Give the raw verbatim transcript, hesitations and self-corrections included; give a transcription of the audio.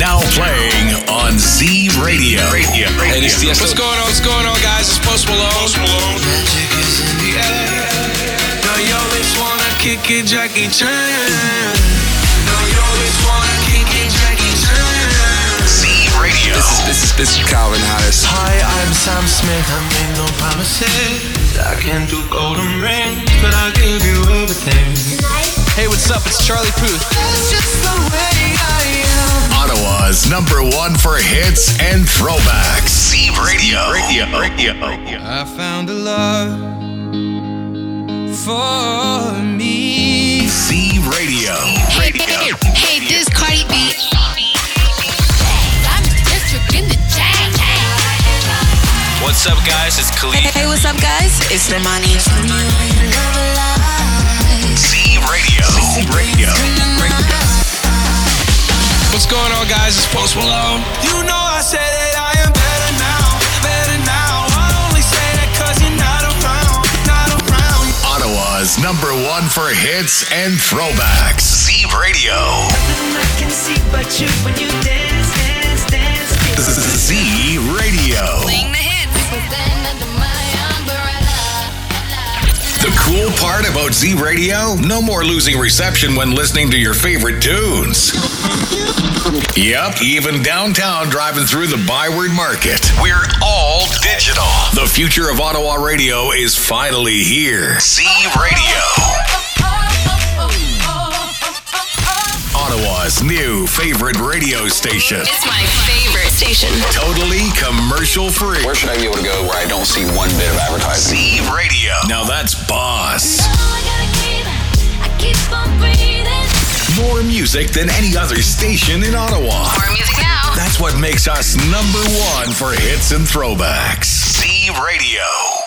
Now playing on Z Radio. Radio. Hey, this is What's going on? What's going on, guys? It's Post Malone. Post Malone. Magic is in the air. No, you always wanna kick it, Jackie Chan. No, you always wanna kick it, Jackie Chan. Z Radio. This is this is this is Calvin Harris. Hi, I'm Sam Smith. I made no promises. I can't do golden rings, but I'll give you everything. Hey, what's up? It's Charlie Puth. That's just the way I am. Ottawa's number one for hits and throwbacks. Z Radio. Radio. Radio. I found a love for me. Z Radio. Hey, hey, hey, this Cardi B. I'm district in the jack. What's up, guys? It's Khalid. Hey, what's up, guys? It's Normani. Z Radio. Z Radio. What's going on, guys? It's Post Malone. You know I said that I am better now, better now. I only say that cause you're not around, not around. Ottawa's number one for hits and throwbacks. Z Radio. Nothing I can see but you when you dance, dance, dance. Z Radio. Playing the hits. The cool part about Z Radio? No more losing reception when listening to your favorite tunes. Yep, even downtown driving through the Byward Market. We're all digital. The future of Ottawa radio is finally here. Z Radio. Ottawa's new favorite radio station. It's my favorite station. Totally commercial free. Where should I be able to go where I don't see one bit of advertising? Z Radio. Now that's boss. More music than any other station in Ottawa. More music now. That's what makes us number one for hits and throwbacks. Z Radio.